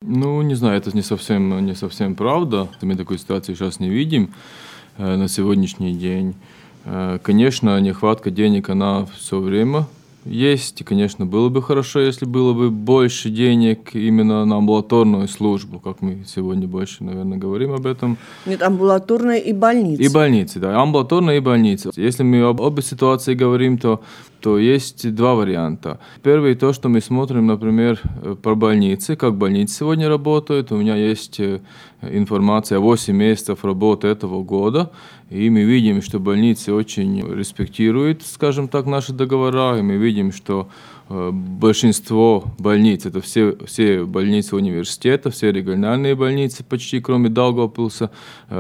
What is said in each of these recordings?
Ну, не знаю, это не совсем правда. Мы такой ситуации сейчас не видим на сегодняшний день. Конечно, нехватка денег, она все время есть. И, конечно, было бы хорошо, если было бы больше денег именно на амбулаторную службу, как мы сегодня больше, наверное, говорим об этом. Нет, амбулаторная и больница. И больницы, да, амбулаторная и больница. Если мы об обе ситуации говорим, то есть два варианта. Первый, то, что мы смотрим, например, про больницы, как больницы сегодня работают. У меня есть информация о 8 месяцев работы этого года, и мы видим, что больницы очень респектируют, скажем так, наши договора, и мы видим, что большинство больниц, это все больницы университета, все региональные больницы, почти кроме Даугавпилса,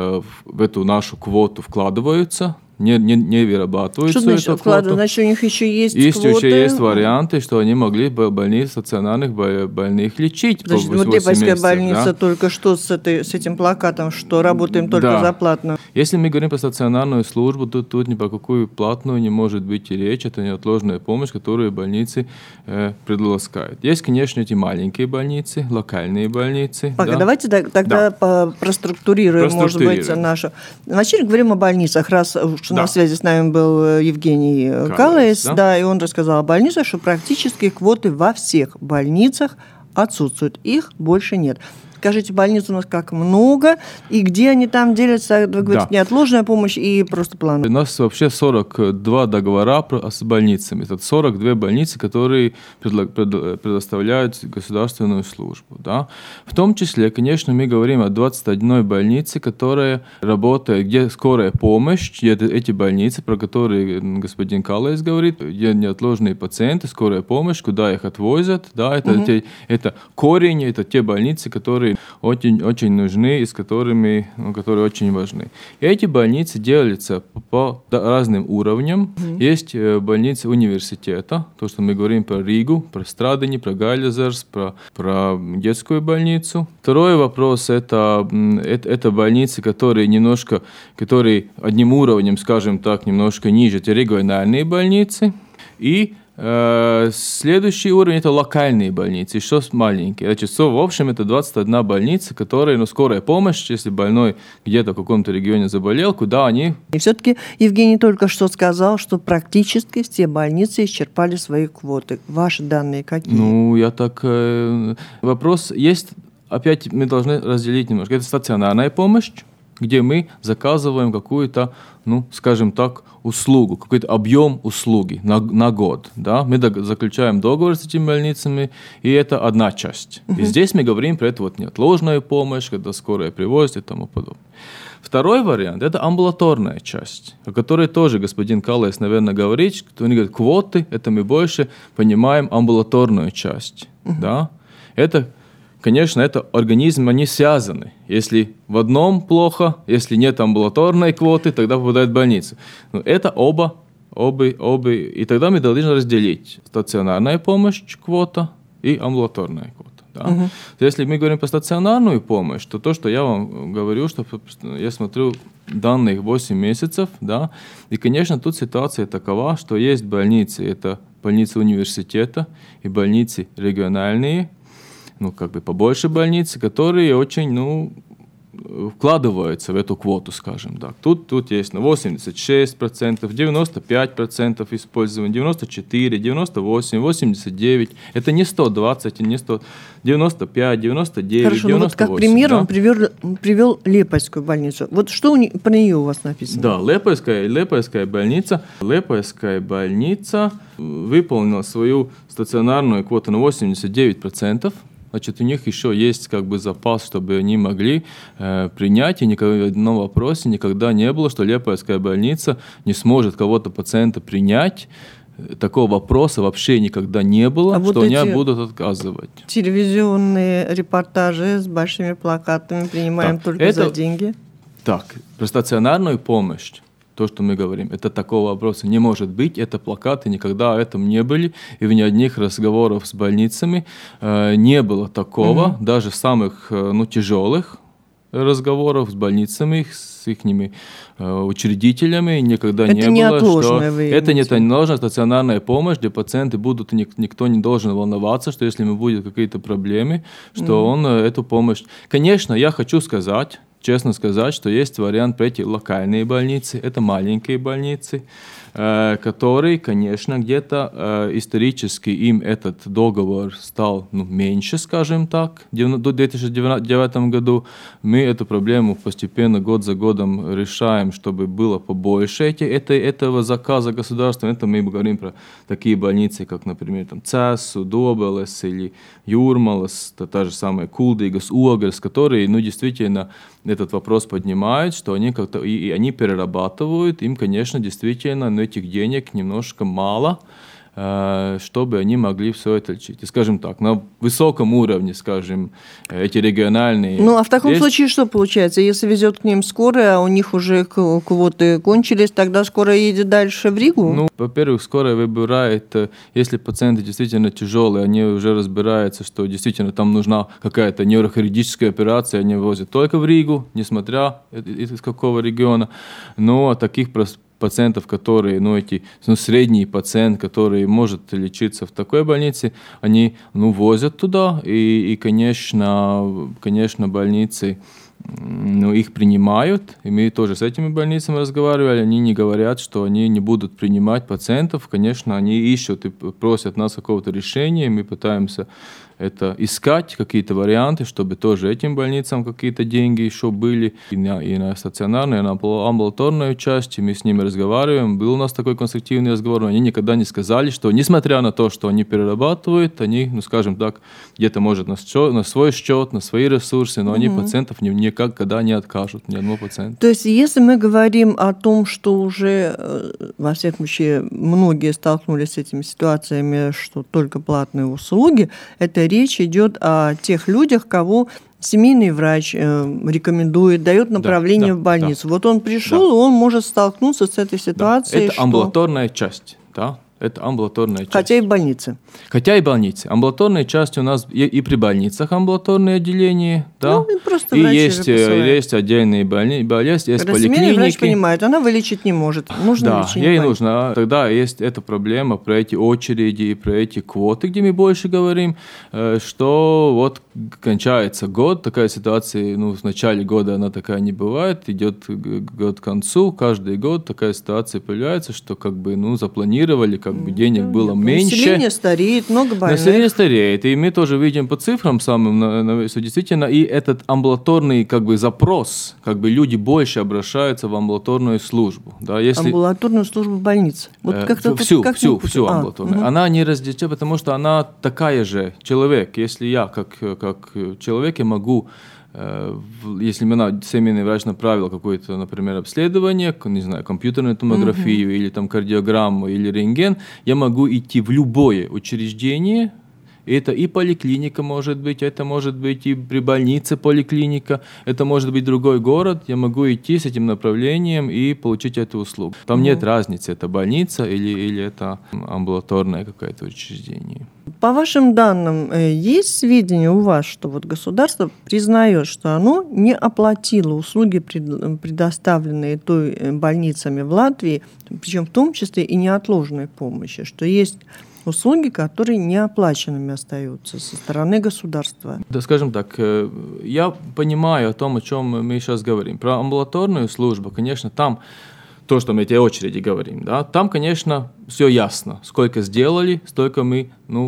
в эту нашу квоту вкладываются. Не вырабатываются. Что значит вкладывать? Значит, у них еще есть квоты? Еще есть варианты, что они могли бы больниц, стационарных больных лечить. Значит, вот Лепойская больница, да? Только что с этим плакатом, что работаем только за платную. Если мы говорим про стационарную службу, то тут ни про какую платную не может быть и речь. Это неотложная помощь, которую больницы предлагают. Есть, конечно, эти маленькие больницы, локальные больницы. Пока, давайте тогда проструктурируем, может быть, нашу. Вначале говорим о больницах, раз на связи с нами был Евгений Каллес, да, и он рассказал о больницах, что практически квоты во всех больницах отсутствуют, их больше нет. Скажите, больниц у нас как много, и где они там делятся, вы говорите, неотложная помощь и просто план? У нас вообще 42 договора с больницами. Это 42 больницы, которые предоставляют государственную службу. Да? В том числе, конечно, мы говорим о 21 больнице, которая работает, где скорая помощь, где эти больницы, про которые господин Каллес говорит, где неотложные пациенты, скорая помощь, куда их отвозят. Да? Это корень, это те больницы, которые очень, очень нужны и которые очень важны. И эти больницы делятся по разным уровням. Есть больницы университета, то, что мы говорим про Ригу, про Страдани, про Гайлезерс, про детскую больницу. Второй вопрос – это больницы, которые одним уровнем, скажем так, немножко ниже, это региональные больницы. И следующий уровень – это локальные больницы, еще маленькие. Значит, в общем, это 21 больница, которые, скорая помощь, если больной где-то в каком-то регионе заболел, куда они… И все-таки Евгений только что сказал, что практически все больницы исчерпали свои квоты. Ваши данные какие? Вопрос есть, опять мы должны разделить немножко. Это стационарная помощь, где мы заказываем какую-то, скажем так, услугу, какой-то объем услуги на год. Да? Мы заключаем договор с этими больницами, и это одна часть. И здесь мы говорим про эту неотложную помощь, когда скорая привозит и тому подобное. Второй вариант – это амбулаторная часть, о которой тоже господин Каллес, наверное, говорит, что он говорит, квоты – это мы больше понимаем амбулаторную часть. Да? Конечно, это организмы, они связаны. Если в одном плохо, если нет амбулаторной квоты, тогда попадает в больницу. Но это оба. И тогда мы должны разделить стационарная помощь, квота, и амбулаторная квота. Да? Если мы говорим про стационарную помощь, то что я вам говорю, что я смотрю данных 8 месяцев, да, и, конечно, тут ситуация такова, что есть больницы, это больницы университета и больницы региональные, побольше больницы, которые очень, вкладываются в эту квоту, скажем так. Тут есть 86%, 95% использования, 94%, 98%, 89%. Это не 120, не 100, 95%, 99%, Хорошо, 98%. Вот как пример он привел Лепойскую больницу. Вот что про нее у вас написано? Да, Лепойская больница. Лепойская больница выполнила свою стационарную квоту на 89%. Значит, у них еще есть запас, чтобы они могли принять, и ни в одном вопросе никогда не было, что Лепойская больница не сможет кого-то пациента принять. Такого вопроса вообще никогда не было, что они будут отказывать. Телевизионные репортажи с большими плакатами «Принимаем только за деньги». Так, про стационарную помощь. То, что мы говорим, это такого вопроса не может быть, это плакаты никогда о этом не были, и в ни одних разговорах с больницами не было такого, даже самых тяжелых разговоров с больницами, с их учредителями. Никогда это не было, что это неотложная стационарная помощь, где пациенты будут, никто не должен волноваться, что если ему будут какие-то проблемы, что он эту помощь... Конечно, я хочу сказать, честно сказать, что есть вариант пройти локальные больницы, это маленькие больницы, которые, конечно, где-то исторически им этот договор стал меньше, скажем так. В 2009 году мы эту проблему постепенно, год за годом решаем, чтобы было побольше этого заказа государства. Это мы говорим про такие больницы, как, например, Цесу, Добелес или Юрмалас, та же самая Кулдигас, Уогарс, которые действительно этот вопрос поднимают, что они как-то и они перерабатывают, им, конечно, действительно этих денег немножко мало, чтобы они могли все это лечить. И, скажем так, на высоком уровне, скажем, эти региональные... Ну, а в таком случае что получается? Если везет к ним скорая, а у них уже квоты кончились, тогда скорая едет дальше в Ригу? Ну, во-первых, скорая выбирает, если пациенты действительно тяжелые, они уже разбираются, что действительно там нужна какая-то нейрохирургическая операция, они возят только в Ригу, несмотря из какого региона. Но таких пациентов, которые, средний пациент, который может лечиться в такой больнице, они, возят туда, и конечно, больницы, их принимают, и мы тоже с этими больницами разговаривали, они не говорят, что они не будут принимать пациентов, конечно, они ищут и просят нас какого-то решения, мы пытаемся это искать, какие-то варианты, чтобы тоже этим больницам какие-то деньги еще были, и на стационарную, и на амбулаторную часть, и мы с ними разговариваем, был у нас такой конструктивный разговор, но они никогда не сказали, что, несмотря на то, что они перерабатывают, они, скажем так, где-то, может, на свой счет, на свои ресурсы, но они пациентов никогда не откажут, ни одного пациента. То есть, если мы говорим о том, что уже, во всяком случае, многие столкнулись с этими ситуациями, что только платные услуги, это речь идет о тех людях, кого семейный врач рекомендует, дает направление в больницу. Вот он пришел, и он может столкнуться с этой ситуацией. Это амбулаторная часть, да? Это амбулаторная часть. Хотя и больницы. Хотя и больницы. Амбулаторные части у нас и при больницах амбулаторные отделения, да. Просто и есть отдельные больницы, есть поликлиники. Семейный врач понимает, она вылечить не может. Нужно лечение. Ей нужно. Тогда есть эта проблема про эти очереди и про эти квоты, где мы больше говорим, что вот кончается год, такая ситуация, в начале года она такая не бывает, идет год к концу, каждый год такая ситуация появляется, что запланировали, денег было меньше. Население стареет, много больных. Население стареет, и мы тоже видим по цифрам самым, что действительно, и этот амбулаторный запрос, люди больше обращаются в амбулаторную службу. Да, амбулаторную службу больницы? Всю амбулаторную. Она не разделена, потому что она такая же, человек. Если я, как человек, я могу, если меня семейный врач направил какое-то, например, обследование, не знаю, компьютерную томографию или кардиограмму или рентген, я могу идти в любое учреждение. Это и поликлиника может быть, это может быть и при больнице поликлиника, это может быть другой город. Я могу идти с этим направлением и получить эту услугу. Там нет разницы, это больница или это амбулаторное какое-то учреждение. По вашим данным, есть сведения у вас, что государство признает, что оно не оплатило услуги, предоставленные больницами в Латвии, причем в том числе и неотложной помощи, что есть услуги, которые неоплаченными остаются со стороны государства? Да, скажем так, я понимаю о чем мы сейчас говорим. Про амбулаторную службу, конечно, там то, что мы эти очереди говорим, да, там, конечно, все ясно. Сколько сделали, столько мы,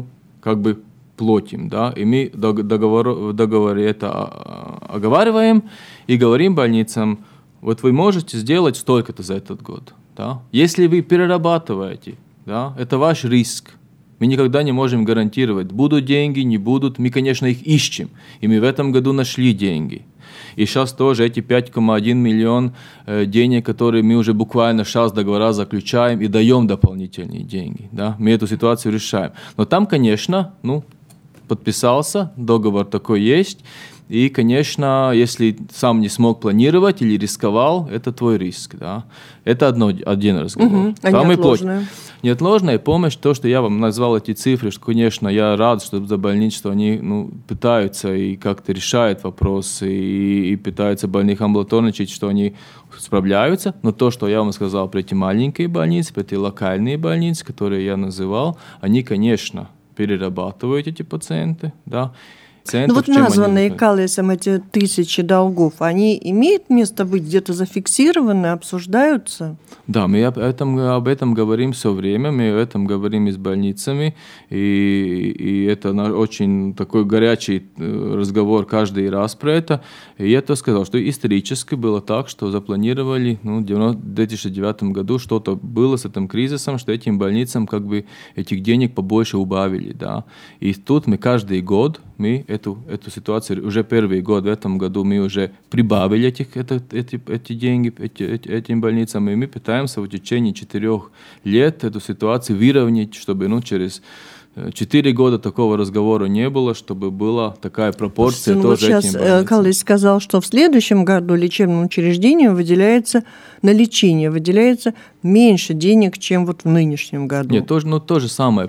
платим, да, и мы в договоре это оговариваем и говорим больницам, вот вы можете сделать столько-то за этот год, да. Если вы перерабатываете, да, это ваш риск. Мы никогда не можем гарантировать, будут деньги, не будут. Мы, конечно, их ищем. И мы в этом году нашли деньги. И сейчас тоже эти 5,1 миллион денег, которые мы уже буквально сейчас договора заключаем и даем дополнительные деньги. Да? Мы эту ситуацию решаем. Но там, конечно, подписался, договор такой есть. И, конечно, если сам не смог планировать или рисковал, это твой риск. Да? Это один разговор. А неотложная? Неотложная помощь, то, что я вам назвал эти цифры, что, конечно, я рад, что за больничество они пытаются и как-то решают вопросы, и пытаются больных амбулаторничать, что они справляются. Но то, что я вам сказал про эти маленькие больницы, про эти локальные больницы, которые я называл, они, конечно, перерабатывают эти пациенты, да. Ну вот названные Каллесом эти 1000 долгов, они имеют место быть, где-то зафиксированы, обсуждаются? Да, мы об этом говорим все время, мы об этом говорим и с больницами, и это очень такой горячий разговор каждый раз про это. И я то сказал, что исторически было так, что запланировали в 2009 году что-то было с этим кризисом, что этим больницам как бы этих денег побольше убавили. Да. И тут мы каждый год эту ситуацию, уже первый год в этом году мы уже прибавили эти деньги этим больницам, и мы пытаемся в течение 4 лет эту ситуацию выровнять, чтобы через 4 года такого разговора не было, чтобы была такая пропорция. Вот сейчас Каллес сказал, что в следующем году лечебному учреждению на лечение выделяется меньше денег, чем вот в нынешнем году. Нет, то же самое.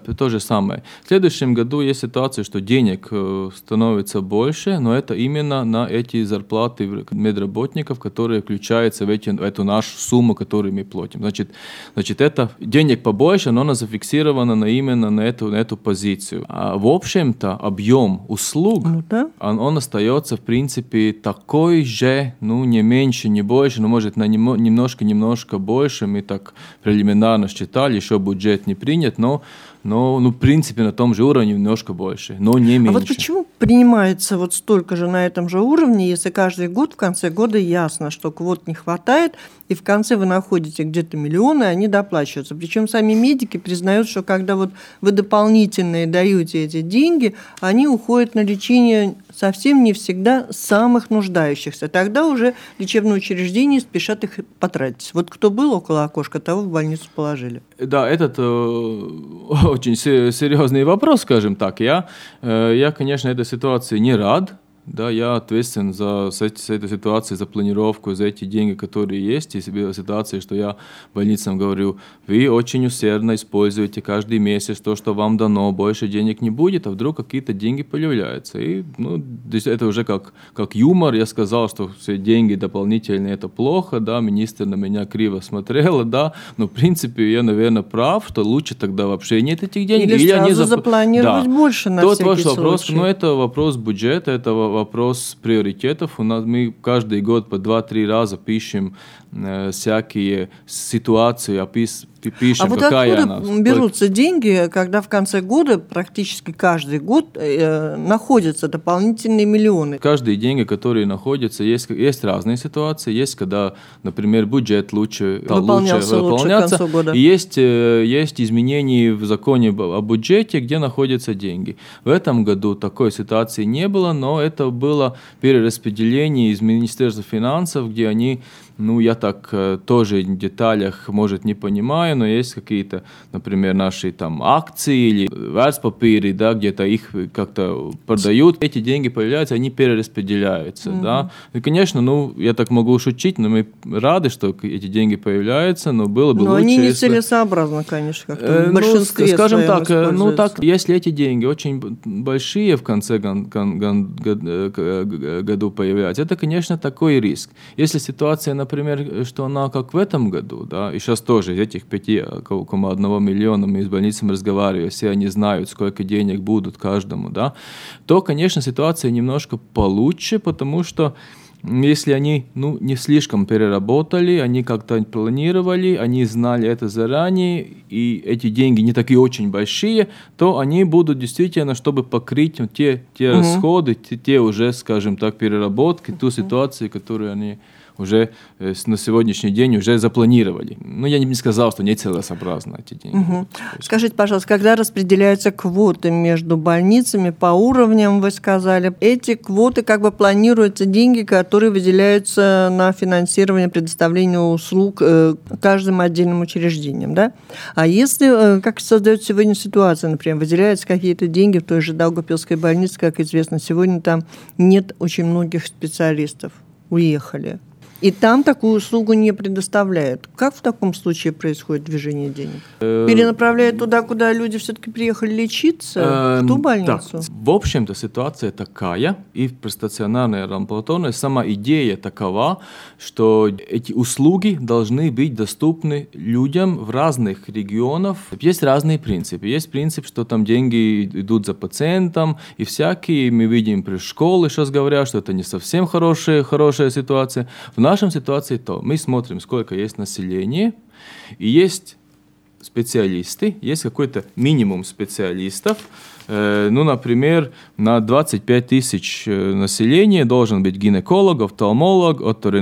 В следующем году есть ситуация, что денег становится больше, но это именно на эти зарплаты медработников, которые включаются в эту нашу сумму, которую мы платим. Значит, это денег побольше, но оно зафиксировано именно на эту позицию. А в общем-то объем услуг, он остается в принципе такой же, не меньше, не больше, но может на немножко больше. Мы так прелиминарно считали, еще бюджет не принят, но в принципе на том же уровне немножко больше, но не меньше. А вот почему принимается вот столько же на этом же уровне, если каждый год в конце года ясно, что квот не хватает, и в конце вы находите где-то миллионы, они доплачиваются. Причем сами медики признают, что когда вот вы дополнительные даете эти деньги, они уходят на лечение совсем не всегда самых нуждающихся. Тогда уже лечебные учреждения спешат их потратить. Вот кто был около окошка, того в больницу положили. Да, этот очень серьезный вопрос, скажем так. Я, конечно, этой ситуации не рад. Да, я ответственен за эту ситуацию, за планировку, за эти деньги, которые есть. И ситуация, что я больницам говорю, вы очень усердно используете каждый месяц то, что вам дано, больше денег не будет, а вдруг какие-то деньги появляются. И это уже как юмор. Я сказал, что все деньги дополнительные – это плохо, да, министр на меня криво смотрела, да, но в принципе я, наверное, прав, что лучше тогда вообще нет этих денег. Или сразу запланировать больше на всякий случай. Это вопрос бюджета, это вопрос приоритетов. У нас мы каждый год по 2-3 раза пишем всякие ситуации, пишем, вот какая откуда она. Берутся деньги, когда в конце года практически каждый год находятся дополнительные миллионы? Каждые деньги, которые находятся, есть разные ситуации. Есть, когда, например, бюджет лучше выполняться, к концу года. И есть изменения в законе о бюджете, где находятся деньги. В этом году такой ситуации не было, но это было перераспределение из Министерства финансов, где они, я так тоже в деталях, может, не понимаю, но есть какие-то, например, наши там акции или вертпапиры, да, где-то их как-то продают, эти деньги появляются, они перераспределяются, да. И, конечно, я так могу шутить, но мы рады, что эти деньги появляются, но было бы лучше. Но они нецелесообразны, конечно, как-то в большинстве скажем так, если эти деньги очень большие в конце году появляются, это, конечно, такой риск. Если ситуация, например, что она как в этом году, да, и сейчас тоже из этих 5,1 миллиона мы с больницами разговариваем, все они знают, сколько денег будут каждому, да, то, конечно, ситуация немножко получше, потому что если они не слишком переработали, они как-то планировали, они знали это заранее, и эти деньги не такие очень большие, то они будут действительно, чтобы покрыть те расходы, те уже, скажем так, переработки, ту ситуацию, которую они уже на сегодняшний день уже запланировали. Ну, я не сказал, что нецелесообразно эти деньги. Угу. Скажите, пожалуйста, когда распределяются квоты между больницами по уровням, вы сказали, эти квоты как бы планируются деньги, которые выделяются на финансирование предоставления услуг каждым отдельным учреждением, да? А если, как создается сегодня ситуация, например, выделяются какие-то деньги в той же Даугавпилской больнице, как известно, сегодня там нет очень многих специалистов, уехали. И там такую услугу не предоставляют. Как в таком случае происходит движение денег? Перенаправляют туда, куда люди все-таки приехали лечиться, в ту больницу? Так, в общем-то, ситуация такая, и в стационарной и амбулаторной сама идея такова, что эти услуги должны быть доступны людям в разных регионах. Есть разные принципы. Есть принцип, что там деньги идут за пациентом, и всякие, мы видим при школе, сейчас говорят, что это не совсем хорошая ситуация. В нашей ситуации то, мы смотрим, сколько есть населения, и есть специалисты, есть какой-то минимум специалистов. Ну, например, на 25 тысяч населения должен быть гинеколог, офтальмолог,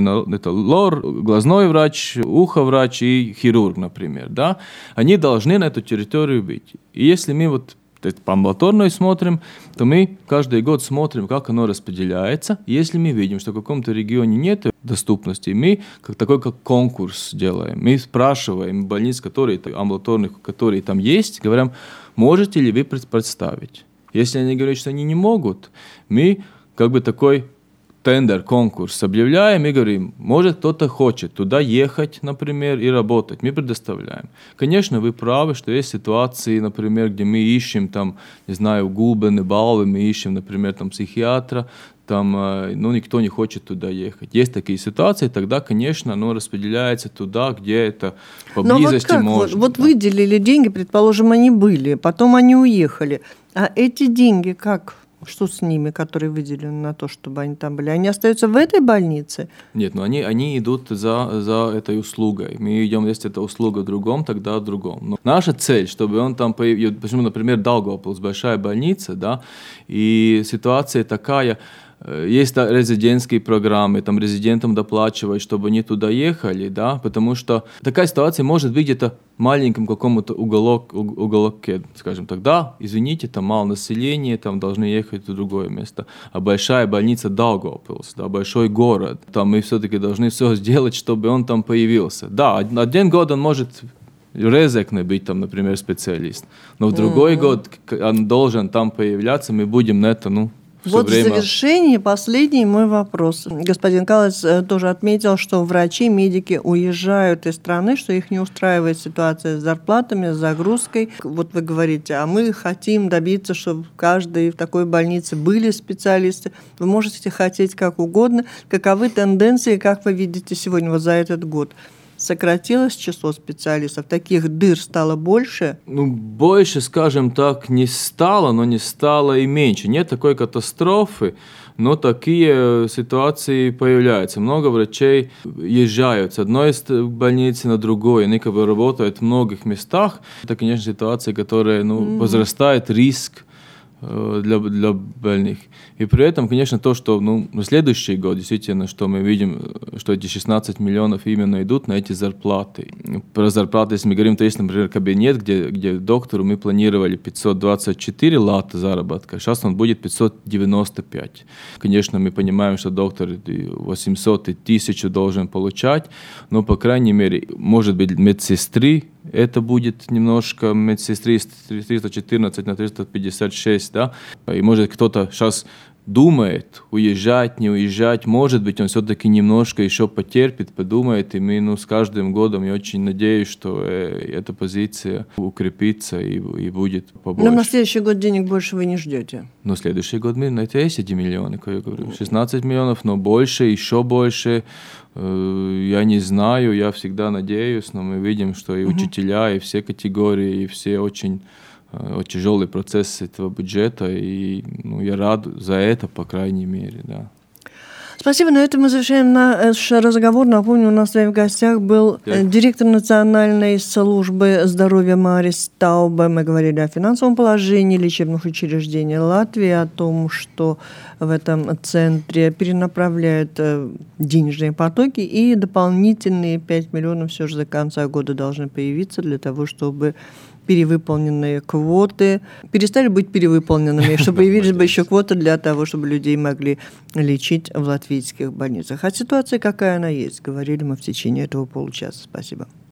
оторинолог, глазной врач, уховрач и хирург, например. Да? Они должны на эту территорию быть. И если мы по амбулаторной смотрим, то мы каждый год смотрим, как оно распределяется. Если мы видим, что в каком-то регионе нет доступности, мы как конкурс делаем. Мы спрашиваем больниц, амбулаторных, которые там есть, говорим, можете ли вы представить. Если они говорят, что они не могут, мы такой тендер, конкурс объявляем и говорим, может кто-то хочет туда ехать, например, и работать, мы предоставляем. Конечно, вы правы, что есть ситуации, например, где мы ищем там, не знаю, Гулбены, Балвы, мы ищем, например, там психиатра, там, никто не хочет туда ехать. Есть такие ситуации, тогда, конечно, оно распределяется туда, где это поблизости можно. Вот выделили деньги, предположим, они были, потом они уехали. А эти деньги как? Что с ними, которые выделены на то, чтобы они там были? Они остаются в этой больнице? Нет, они идут за этой услугой. Мы идем, если это услуга в другом, тогда в другом. Но наша цель, чтобы он там появился, почему, например, Даугавпилс, большая больница, да, и ситуация такая, есть резидентские программы, там резидентам доплачивать, чтобы они туда ехали, да, потому что такая ситуация может быть где-то маленьком каком-то уголке, скажем так, да, извините, там мало населения, там должны ехать в другое место. А большая больница Даугавпилс, да, большой город, там мы все-таки должны все сделать, чтобы он там появился. Да, один год он может Резекне быть там, например, специалист, но в другой год он должен там появляться, мы будем на это, Вот в завершении последний мой вопрос. Господин Калец тоже отметил, что врачи, медики уезжают из страны, что их не устраивает ситуация с зарплатами, с загрузкой. Вот вы говорите, а мы хотим добиться, чтобы в каждой такой больнице были специалисты. Вы можете хотеть как угодно. Каковы тенденции, как вы видите сегодня за этот год? Сократилось число специалистов? Таких дыр стало больше? Больше, скажем так, не стало, но не стало и меньше. Нет такой катастрофы, но такие ситуации появляются. Много врачей езжают с одной больницы на другую, они работают в многих местах. Это, конечно, ситуация, которая возрастает риск для больных. И при этом, конечно, то, что на следующий год, действительно, что мы видим, что эти 16 миллионов именно идут на эти зарплаты. Про зарплаты, если мы говорим, то есть, например, кабинет, где доктору мы планировали 524 лата заработка, сейчас он будет 595. Конечно, мы понимаем, что доктор 800 и 1000 должен получать, но, по крайней мере, может быть, медсестры, это будет немножко медсестры с 314 на 356, да, и может кто-то сейчас думает, уезжать, не уезжать, может быть, он все-таки немножко еще потерпит, подумает, и мы с каждым годом, я очень надеюсь, что эта позиция укрепится и будет побольше. Но на следующий год денег больше вы не ждете? Но следующий год мы на это есть эти миллионы, как я говорю, 16 миллионов, но больше, еще больше. Я не знаю, я всегда надеюсь, но мы видим, что и учителя, и все категории, и все очень тяжелый процесс этого бюджета, и я рад за это, по крайней мере, да. Спасибо. На этом мы завершаем наш разговор. Напомню, у нас с вами в гостях был директор Национальной службы здоровья Марис Тауба. Мы говорили о финансовом положении лечебных учреждений Латвии, о том, что в этом центре перенаправляют денежные потоки, и дополнительные 5 миллионов все же до конца года должны появиться для того, чтобы перевыполненные квоты перестали быть перевыполненными, чтобы появились бы еще квоты для того, чтобы людей могли лечить в латвийских больницах. А ситуация какая она есть, говорили мы в течение этого получаса. Спасибо.